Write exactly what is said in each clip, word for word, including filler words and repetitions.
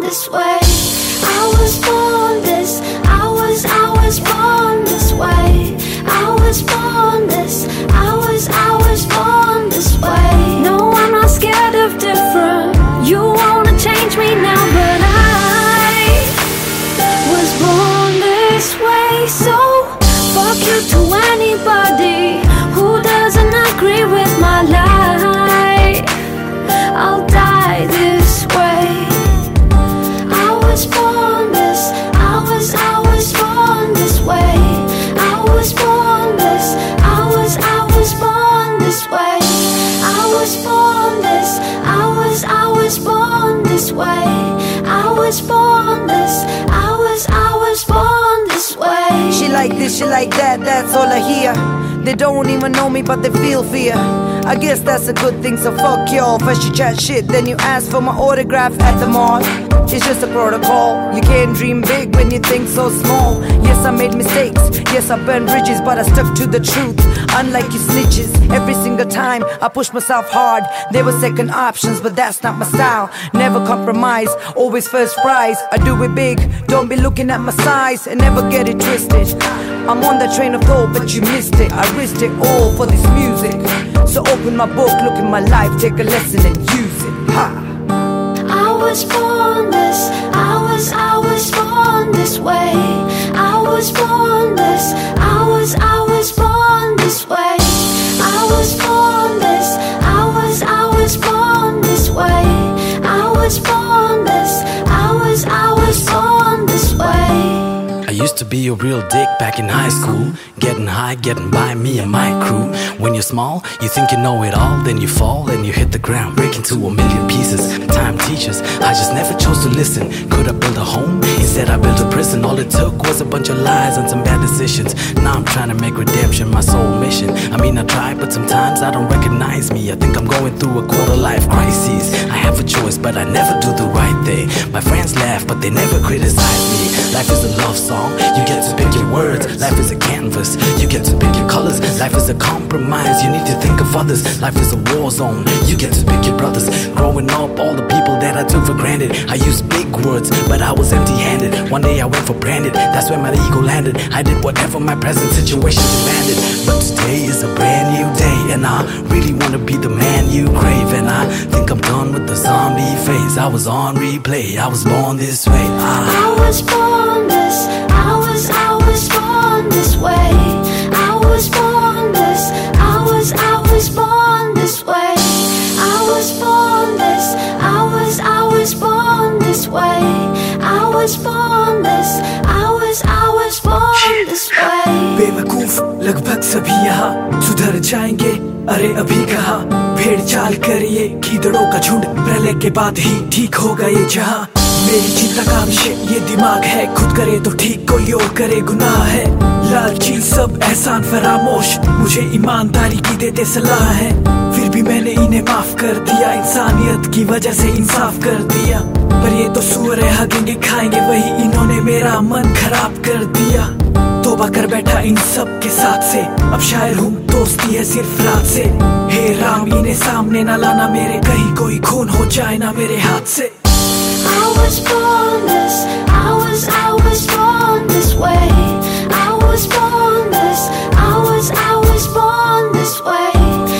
this way. I was born this, I was, I was born this way. I was born this, I was, I was born this way. No, I'm not scared of different. You wanna change me now, but I was born this way. So fuck you to anybody who doesn't agree with my life. I'll die this way. I was born this, I was, I was born this way. I was born this, I was, I was born this way. I was born this, I was, I was born this way. I was born this, I was, I was born this way. She like this, she like that, that's all I hear. They don't even know me but they feel fear. I guess that's a good thing, so fuck y'all. First you chat shit, then you ask for my autograph at the mall. It's just a protocol. You can't dream big when you think so small. Yes, I made mistakes, yes, I burned bridges, but I stuck to the truth. Unlike you snitches, every single time I push myself hard. There were second options, but that's not my style. Never compromise, always first prize. I do it big, don't be looking at my size, and never get it twisted. I'm on that train of thought, but you missed it. I risked it all for this music. So open my book, look at my life, take a lesson and use it. Ha! I was born this, I was, I was born this way. I was born this, I was, I was born this way. I was born this, I was, I was born this way. I was born this, I was, I was born this way. I used to be a real dick back in high school. Getting high, getting by me and my crew. When you're small, you think you know it all. Then you fall and you hit the ground, break into a million pieces. Time teaches, I just never chose to listen. Could I build a home? Instead I built a prison. All it took was a bunch of lies and some bad decisions. Now I'm trying to make redemption my sole mission. I mean I try, but sometimes I don't recognize me. I think I'm going through a quarter life crisis. I have a choice, but I never do the right thing. My friends laugh, but they never criticize me. Life is a love song, you get to pick your words. Life is a canvas, you get to pick your colors. Life is a compromise, you need to think of others. Life is a war zone, you get to pick your brothers. Growing up, all the people that I took for granted, I used big words, but I was empty-handed. One day I went for branded, that's where my ego landed. I did whatever my present situation demanded. But today is a brand new day, and I really wanna be the man you crave. And I think I'm done with the zombie phase. I was on replay, I was born this way. I, I was born this, I was, I was born this way. I was born this, I was, I was born this way. I was born this, I was, I was born this way. I was born this, I was, I was born this way. बेवकूफ लगभग सभी यहाँ सुधर जाएंगे, अरे अभी कहाँ भेड़ चाल करिए गीदड़ों का झुंड, प्रलय के बाद ही ठीक होगा ये जहाँ। मेरी चिंता का विषय ये दिमाग है, खुद करे तो ठीक कोई और करे गुनाह है। लालची सब एहसान फरामोश, मुझे ईमानदारी की देते सलाह है। फिर भी मैंने इन्हें माफ कर दिया, इंसानियत की वजह से इंसाफ कर दिया। पर ये तो सूअर है, हगेंगे खाएंगे वही, इन्होंने मेरा मन खराब कर दिया। तौबा कर बैठा इन सब के साथ से, अब शायर हूँ दोस्ती है सिर्फ रात से। हे राम इन्हें सामने ना लाना मेरे, कहीं कोई खून हो जाए ना मेरे हाथ से। I was born this, I was, I was born this way. I was born this, I was, I was born this way.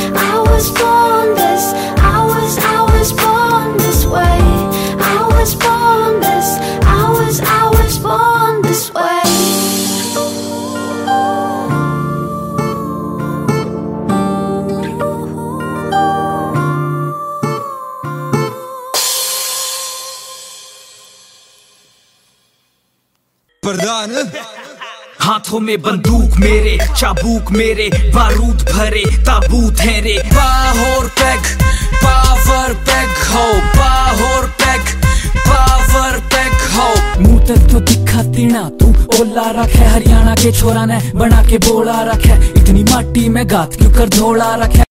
I was born this, I was, I was born this way. I was born this, I was, I was born this way. प्रधान हाथों में बंदूक मेरे, चाबूक मेरे, बारूद भरे ताबूत हैं रे। पावर पैक, पावर पैक हो, पावर पैक, पावर पैक हो। मुंह तक तो दिखा तीना, तू ओला रखे हरियाणा के छोरा ने बना के बोला रखे। इतनी माटी में गात क्यों कर धोला रखे।